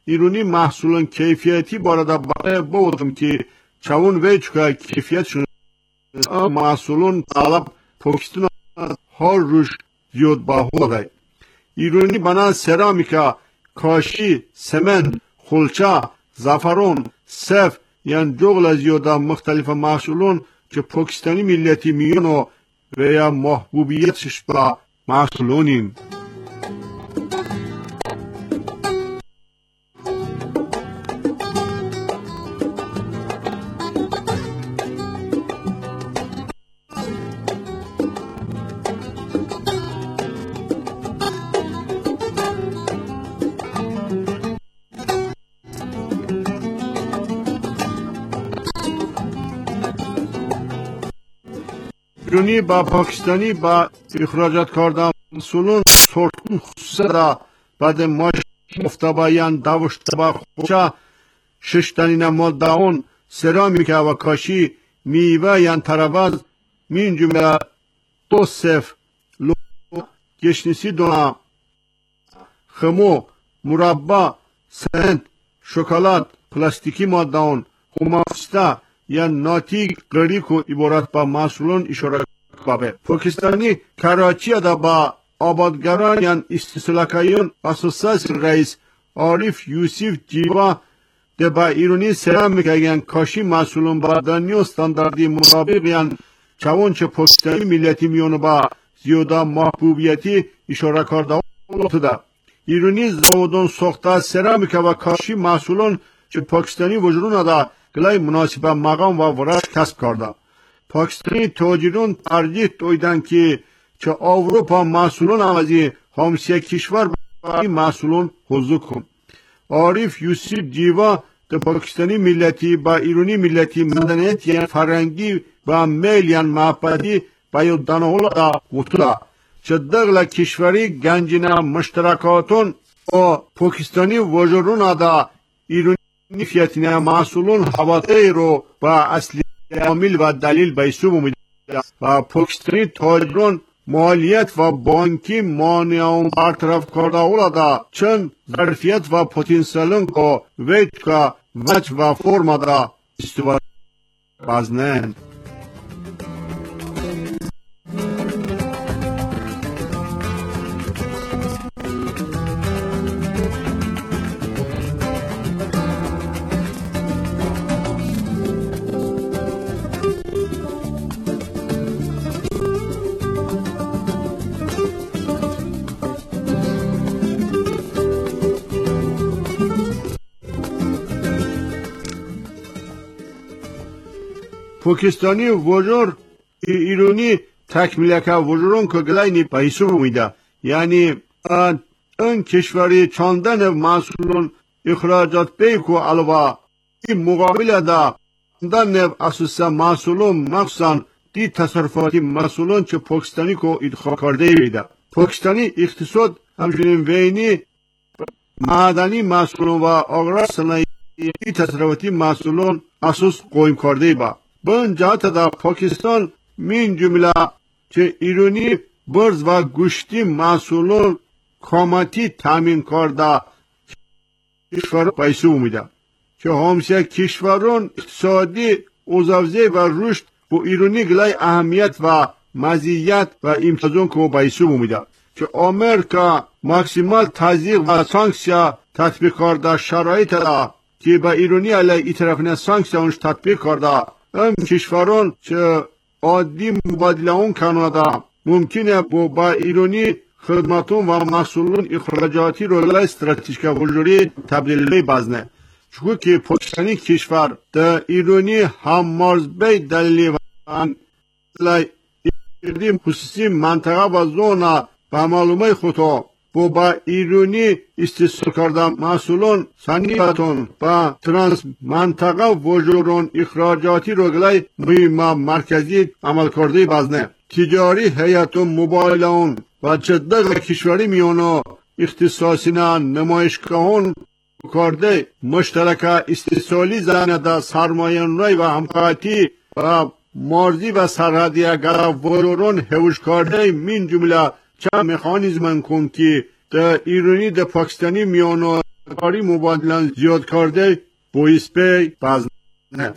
ایرانی محصولان کیفیتی بارده بودم که چون ویچ که کیفیت شده محصولان طلب پاکستان هر روش زیاد باهوده. ایرانی بنا سرامیکا، کاشی، سمنت، خلچه، زعفران، سف یعنی جغل زیاده مختلف محصولان که پاکستانی ملتی میانو و یا محبوبیتش با محصولانیم. ایرانی با پاکستانی با اخراجات کردن محصولان سورتون خصوصه دا بعد ماش مفتبایان داوشت با خوچه ششتنی نماداون سرامیکا و کاشی میوه یان تراباز من جمله توصف لو گشنیسی دونا خمو مربا سنت شکلات پلاستیکی ماداون خمافستا یا ناتی گری کو عبارت با محصولان اشاره بابه. پاکستانی کراچی دا با آبادگران یا استثلاکایون اساساس رئیس عارف یوسف جیوا ده با ایرانی سرامیک یا کاشی محصولان با دنیا استانداردی مطابق یا چون چه پاکستانی ملتی میون با زیاده محبوبیتی اشاره کرده ده. ایرانی زودون ساخته سرامیک و کاشی محصولان چه پاکستانی وجودون دا گلای مناسب مقام و ورش کسب کرده. پاکستانی تاجرون ترجیح دادند که چه اروپا محصولان آمازی همسایه کشور با این محصولان حضور کن. عارف یوسف جیوا ده پاکستانی ملتی با ایرانی ملتی مدنیت یا فرنگی و میل یا محبتی با یودانهول دا وطلا. چه دغل کشوری گنجینا مشترکاتون و پاکستانی وجودون دا ایرانی فیاتینه محصولون حواطه رو با اصلی عامل و دلیل بیسوب میده و پاکستانی تاجران مالیت و بانکی مانعون برطرف کرده اولادا چند ظرفیت و پتانسیلن که ویت که وجه و فرم دا استفاده بازنند. پاکستانی وجور ایرانی تکمیل که وجورون که گلاینی بیسو میده یعنی این کشوری چندن محصولون اخراجات بیکو علاوه این مقابل دا دن اساس محصولون مخصوصا دی تصرفاتی محصولون چه پاکستانی کو ادخال کرده میده. پاکستانی اقتصاد همچنین وینی معدنی محصولون و آگرار صنایعی تصرفاتی محصولون اساس قایم کرده با. بن جهت دا پاکستان من جمله چه ایرانی برز و گوشتی محصولون کامتی تامین کرده کشور پیسو میده که همسایه کشورون اقتصادی اوزافزه و رشد با ایرانی گلای اهمیت و مزیت و امتیازون که پیسو میده که آمریکا ماکسیمال تضییق و سانکسیا تطبیق کرده شرایط دا که با ایرانی علیه ای طرفین سانکسیا اونش تطبیق کرده ام کشوران چه عادی مبادله اون کانادا ممکنه با ایرانی خدماتون و محصولون اخراجاتی رو لای استراتژیک وجوری تبدیل بازنه چون که پاکستانی کشور در ایرانی هم مرزبه دلیلی و لای اقدیم خصوصی منطقه و زونا به معلومه خودتا با ایرانی استثمار کرده محصولون صنعتون با ترانس منطقه وجورون اخراجاتی رو گلای مهم مرکزی عمل کرده بازنه تجاری هیئتون موبایلون و جدق کشوری میانو اختصاصینا نمایشگاهون کرده مشترک استثماری زنده سرمایه‌ای و همکاری و مرزی و سرحدی اگر وجورون هوش کرده من جمله چه مکانیزم کن که در ایرانی در پاکستانی میانو کاری مبادلان زیاد کرده بویس پی بزنه.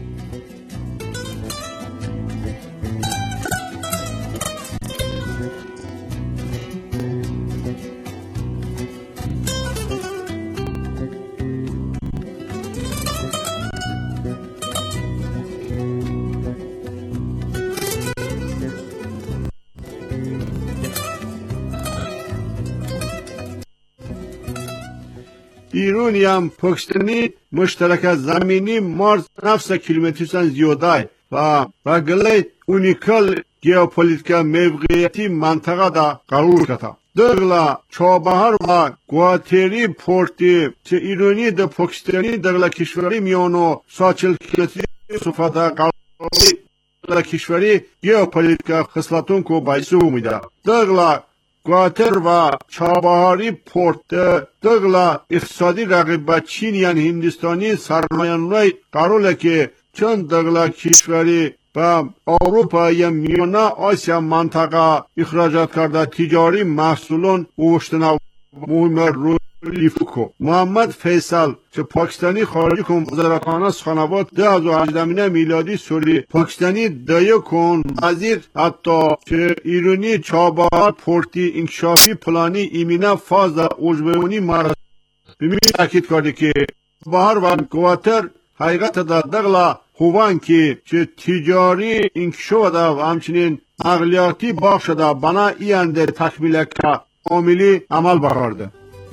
ایرانی هم پاکستانی مشترک زمینی مارز 900 کیلومتر سن زیاده و گلی اونیکال گیوپولیتیکا موقعیتی منطقه دا قرار کرده. دغلا چابهار و گواتری پورتی چه ایرانی دا پاکستانی دغلا کشوری میانو 140 کیلومتر صفحه قراری دغلا کشوری گیوپولیتیکا خصلتون کو بایسو میده. دغلا گواتر و چابهاری پورت دغلا اقتصادی رقیب با چین یعنی هندستانی سرمایه‌ای قراره که چند دغلا کشوری و اروپا یا میانه آسیا منطقه اخراجات کرده تجاری محصولان اوشتنا مهم رو لیفوکو. محمد فیصل که پاکستانی خارجی کن وزارتخانه سخنوات 2018 میلادی سوری پاکستانی دایه کن وزیر حتی که ایرانی چابهار پورتی انکشافی پلانی ایمینه فاز اوجبونی مرز بمی تاکید کرده که بهار و گواتر حقیقت دا دغلا خوبان که تجاری انکشاف دا و همچنین اقلیتی باخ شده بنا اینده تکمیل که عاملی عمل برارده.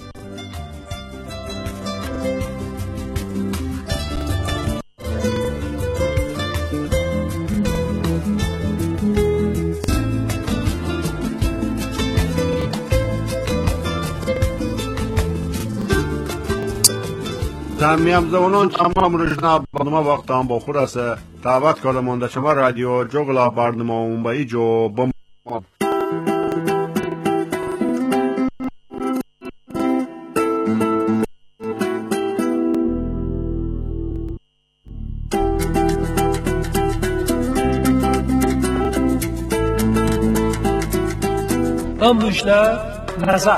تمام زمانان تمام روزنا برنامه وقت هم با خود است. دعوت کردم من شما رادیو جوگلا برنامه اونبایی جو بم امروزنا نظر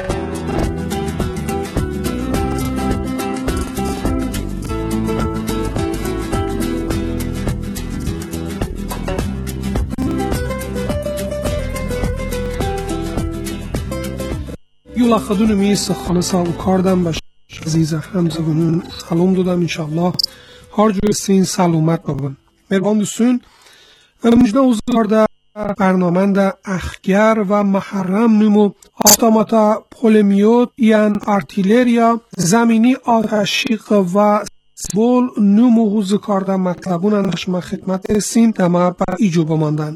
یولا خدون میست خالصا و کاردم باش عزیز همزگونون سلام دادم انشالله هر جور سین سلامت بابن مربان دوستون امروزنا اوزو کارده برنامه ده اخگر و محرم نمو آتاماتا پولمیوت یعن ارتیلریا زمینی آتشیق و بول نمو اوزو کارده مطلبون انشما خدمت رسیم دمه بر ایجو بماندن.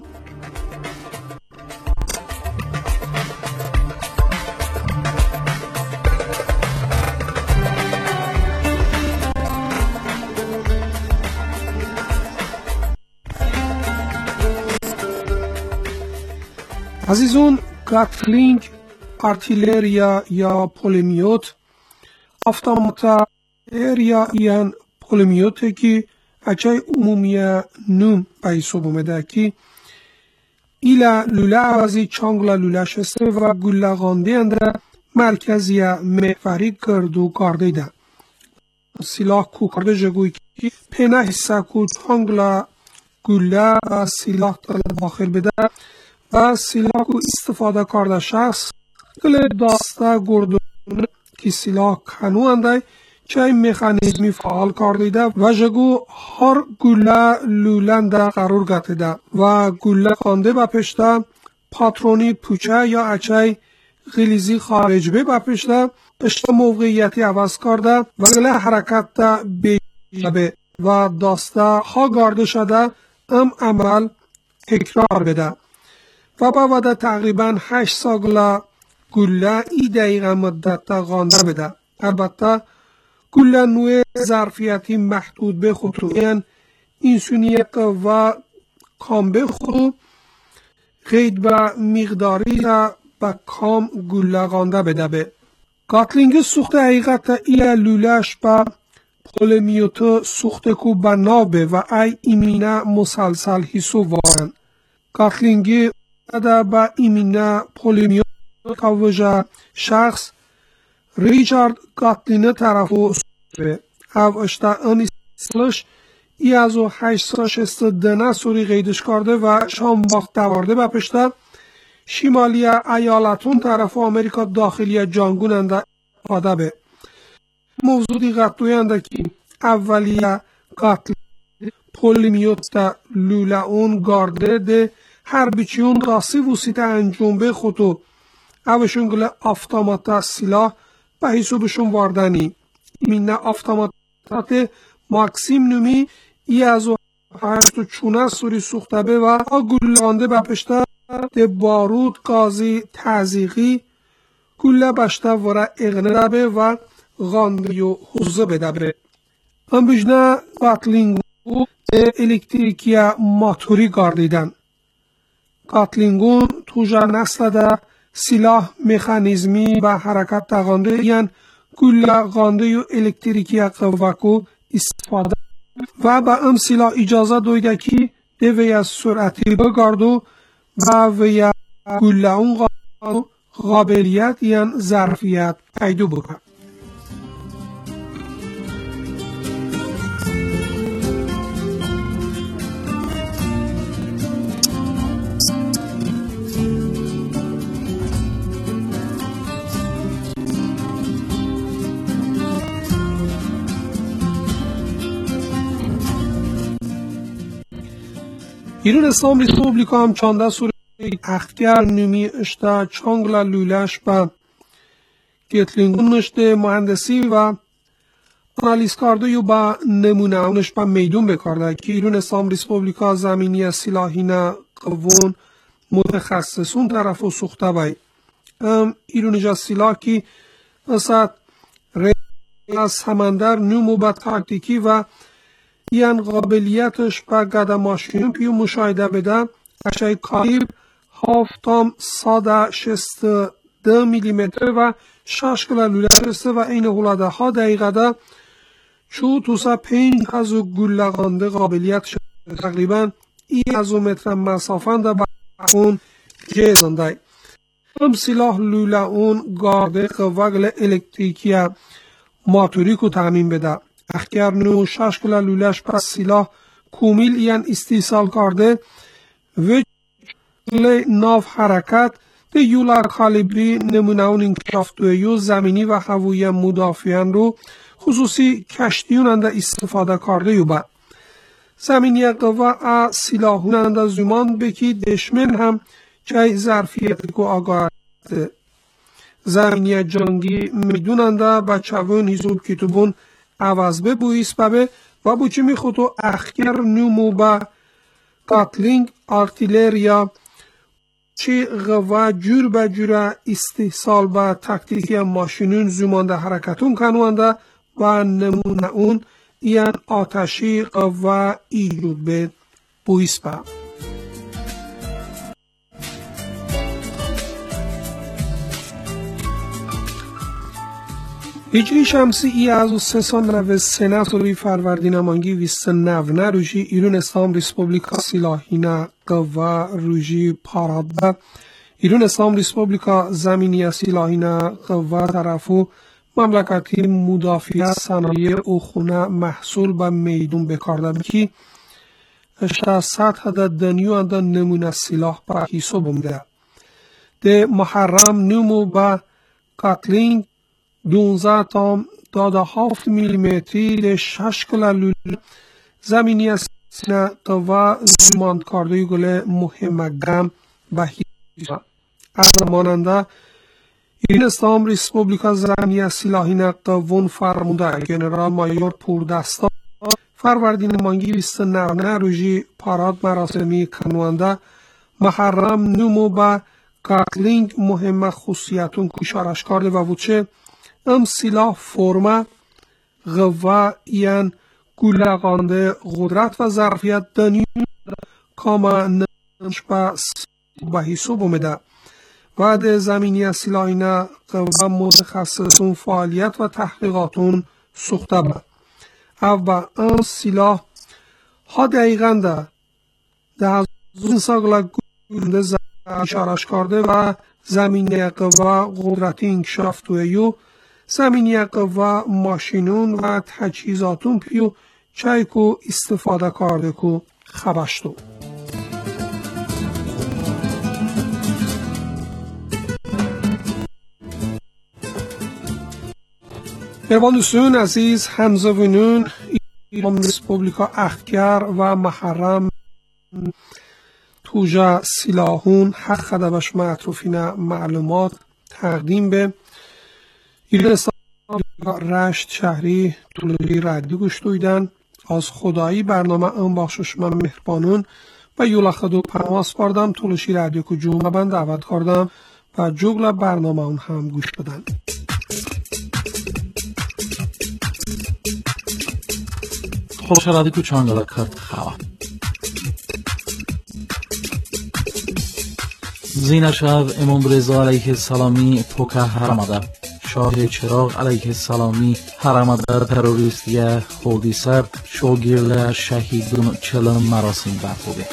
عزیزون گاتلینگ ارتیلریا یا پولمیوت автомата ерия ян пулемёте ки ачай умумия нум ба ҳисоб омада ки иля лула авази чонгла лула шасте ва гуллағондеандра марказия меҳварӣ карду кардида силоҳ ку карда жагӯи ки пена ҳисса ку чонгла гулла ва силоҳ дохил бида ва силоҳ ку истифода карда шахс гуле доста гурдун ки силоҳ кануандай чай механизми фаъол кардида ва жагӯ ҳар гулла лӯланда қарор гардида ва гулла хонде ба пешта патрони пӯча ё ачай ғилизи хориҷбе ба пешта ишта мовқеияти аваз карда ва гуле ҳаракатда бешабе ва доста ҳо гарда шада ам амал текрор беда ва баъда тақрибан 8 согла гулла ин дақиқа муддатда ғонда беда албатта гулла нӯъи зарфияти маҳдуд бехуду яън инсунiyat ва ком бехуду ғейд ба миқдори ба ком гулла ғонда беда бе гатлинги сӯхта ҳақиқата ия лӯлаш ба пулемёти сӯхте ку ба нобе ва ай имина мусалсал ҳисоб воранд гатлинги ада ба имина пулемёт кавжа шахс Richard Gatlin tarafı av işte ön istilaş از 862 سوری قیدش کرده و شام باخت دوارده بپشته شمالی ایالتون طرف آمریکا داخلی جانگوننده آده به موضوع دیگت دوینده که اولی قتل پولیمیوت لولاون گارده ده هر بیچیون راسی وسیط انجام به خودو اوشون گله افتامات سلاح به حسابشون واردنی مینه افتاماتات ماکسیم نومی ای از 8 سوری سوختبه و گلانده بپشته ده بارود گازی تعزیقی گله بشته وره اغنه به و غانده و حوزه بده به هم بجنه قاتلینگو ده الکتریکی ماتوری گاردیدن قاتلینگون توجه نسل ده سلاح مکانیزمی و حرکت تغانده یعن گله غانده و الکتریکی قوکو استفاده و با ام سلاح اجازه دویده که دوی از سرعتی بگاردو و وی گله اون قابلیت یعن ظرفیت پیدا بکن. ایران اسلام ریسپوبلیکا هم چانده سوری اختیار نمی اشتا چانگلا لولش با گتلینگون نشته مهندسی و آنالیز کرده یو با نمونه اونش با میدون بکرده که ایران اسلام ریسپوبلیکا زمینی سلاحین قوون متخصصون طرف و سخته بای ایران جا سلاح که مثلا از سمندر نمو با تاکتیکی و یعن قابلیتش با گده ماشین پیو مشاهده بده اشای کالیبر 762 میلیمتر و 6 گلوله رسته و این غلاده ها دقیقه ده چو توسا 5 از گلگانده قابلیت شده تقریبا ای از متر مسافن ده با اون جیزنده هم سلاح لوله اون گارده قوگل الکتریکی ماتوری کو تامین بده اختیار نو 6 لولش پس سلاح کومیل یعن استیصال کرده و ناف حرکت ده یولار کالیبری نمونه اون انکشاف دویو زمینی و هوایی مدافعان رو خصوصی کشتیون انده استفاده کرده یو با زمینی قوه سلاحون انده زمان بکی دشمن هم چای ظرفیت کو آگاه زمینی جنگی میدون انده بچهون حضور کتبون عوض به بویس ببه و بوچه می خودو اخیر نمو با قاتلینگ آرتیلریا چی غوا جور به جور استحصال با تکتیکی ماشینون زمانده حرکتون کنونده و نمونه اون یعن آتشی غوا ایجود به بویس به هجری شمسی ای از 393 سوری فروردین مانگی 29 روژی ایران اسلام ریسپوبلیکا سلاحین قوا روژی پاراده ایران اسلام ریسپوبلیکا زمینی سلاحین قوا طرفو مملکتی مدافع صنایع و خونه محصول به میدون بکارده بکی اشتا سطح ده دنیو انده نمونه سلاح به حساب بمده ده محرم نمو به قاتلینگ 12 تا 7 میلیمتری ده 6 گلوله زمینی است و زمان کارده گله مهم گم به حساب از ماننده ایران اسلام ریسپوبلیکا زمینی سلاحین قوون فرموده جنرال مایور پوردستا فروردین مانگی 29 روژی پاراد مراسمی کنونده محرم نمو به قاتلینگ مهم خصوصیتون کشارش کرده و وچه ام سلاح فرمه غوا یعن گلگانده قدرت و ظرفیت دنیو کاما نمش به حساب اومده و ده زمینی سلاحین قوا متخصصون فعالیت و تحقیقاتون سخته با او با ام سلاح ها دقیقا ده از اون ساگل گلگانده اشارش کرده و زمینی قوا قدرتی انکشاف دویو زمینیق و ماشینون و تجهیزاتون پیو چایکو استفاده کرده کو خبشتو. مهربان دوستان عزیز، همزبانان ایران ریسپوبلیکا اخگر و محرم توجه سلاحون حق خدبش معطوفین معلومات تقدیم به ایران رشت شهری طولوی ردی گوش دویدن از خدایی برنامه ام بخشش من مهربانون و یولا خدو پرماس باردم طولوشی ردی که جمعه بند دعوت کردم و جگل برنامه اون هم گوش بدن. خوش رادی کو چانگلا کرد خوا زین شب امام رضا علیه السلامی پوکه حرمده شاه چراغ علیه السلامی حرمده تروریستی خودی سر شوگیرل شهیدون چلم مراسم برپوده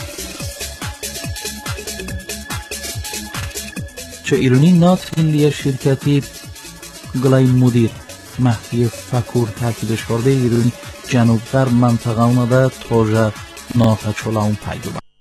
چه ایرانی نات هندی شرکتی گلای مدیر مهدی فکور تاکیدش کرده ایرانی جنوب در منطقه اونده توجه ناتا چلاون پیدا بود.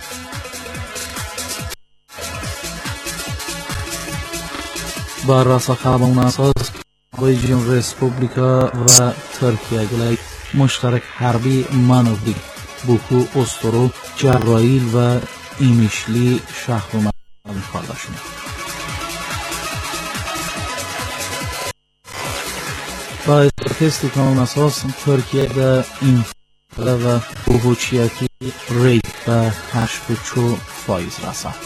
با راسخه به اون اساس ایران ریسپوبلیکا و ترکیه گلای مشترک حربی منوری بوکو استرو جرائیل و ایمیشلی شهر و مخالده شده. با استاتیستیک اون اساس ترکیه در این و بوچیتی ریت و 8.4% رسد.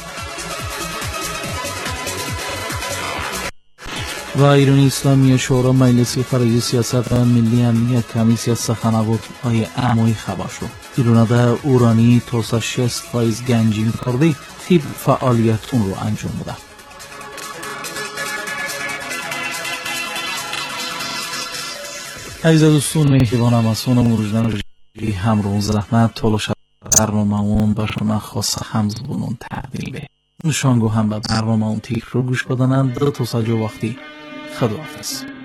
و ایران اسلامی شورا مجلس فرعی سیاست و ملی امنیت کمیسیون سخنگوی های عمومی خبر شد. ایران در اورانی توسط 60% گنجینه کرده تیپ فعالیت اون رو انجام بوده. عزیز دوستان مهربانم از سونم روزنامه همراه زحمت طولش برنامه اون با شما خاص همزبانون تقدیم به نشانگو هم به برنامه اون تیک رو گوش بدنند دو تا ساجو وقتی خداحافظ.